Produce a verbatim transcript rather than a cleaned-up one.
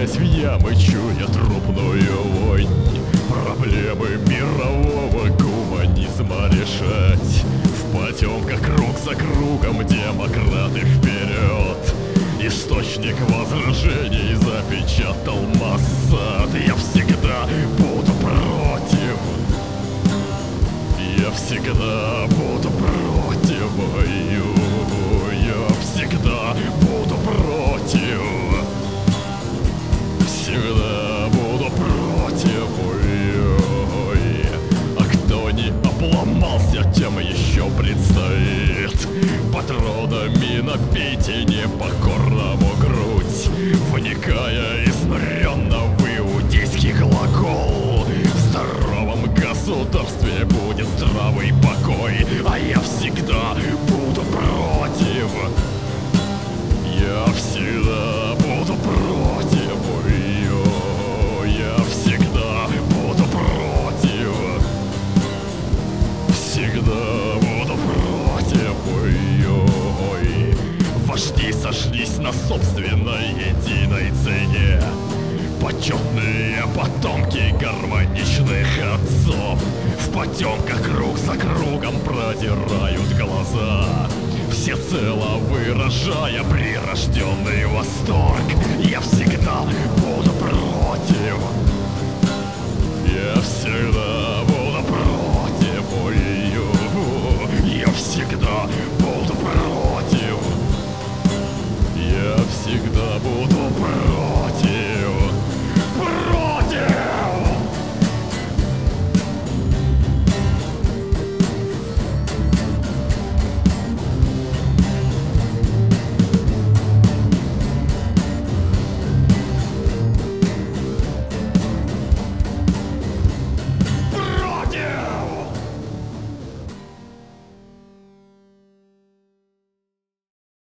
Сваливаясь в ямы, чуя трупную вонь, проблемы мирового гуманизма решать. В потемках круг за кругом демократы вперед. Источник возражений запечатал Моссад. Я всегда буду против. Я всегда буду против. Я всегда буду против. Всегда буду против. А кто не обломался, тем еще предстоит патронами набить и непокорному грудь, вникая изнуренно в иудейский глагол. В здоровом государстве будет здравый покой, а я всегда буду против. Я всегда буду против. Я всегда буду против. Всегда буду против. Вожди сошлись на собственной единой цене. Почетные потомки гармоничных отцов в потемках круг за кругом продирают глаза, всецело выражая прирожденный восторг. Я всегда буду против. Я всегда буду против. Я всегда буду против. Я всегда буду против.